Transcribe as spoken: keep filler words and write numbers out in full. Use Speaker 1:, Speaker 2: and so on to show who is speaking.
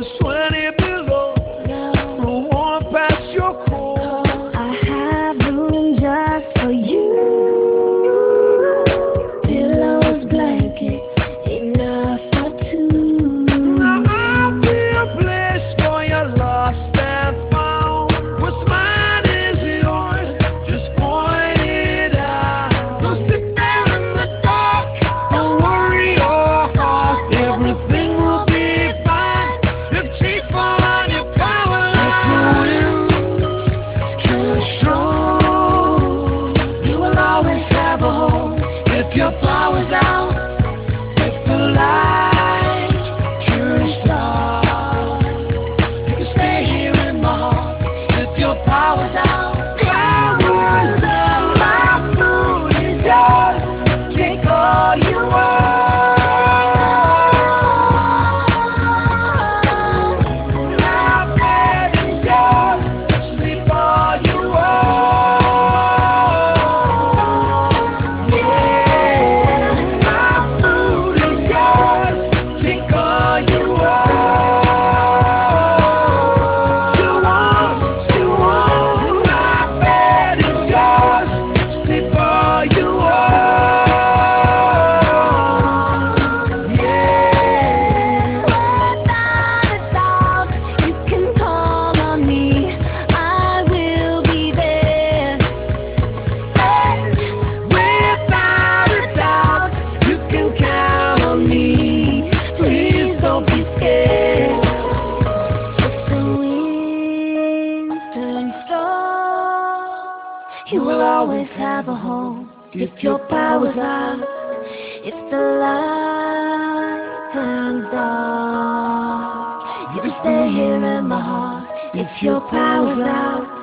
Speaker 1: it's twenty below. No warm past your cold.
Speaker 2: I have room just for you. Pillows, blankets, enough for two.
Speaker 1: Now I'll be a place for your lost and found. What's mine is yours, just point it out. Don't sit there in the dark, don't worry your heart. Everything will be fine if chief on your power line. True, strong, you will always have a home if your power's out. If the light turns dark, you can stay here in my heart if your power's out. Power's out, my food is yours. Take all you want. My bed is yours. Sleep all you want. Yeah, my food is yours. Take all you want. You want, you want. My bed is yours. Sleep all you want. Yeah.
Speaker 2: Without a doubt, you can call on me. I will be there.
Speaker 1: Without a doubt, you can count on me. Please don't be scared.
Speaker 2: If the winds turn storms, you will always have a home if your power's out. If the light turns dark, you can stay here in my heart if your power's out.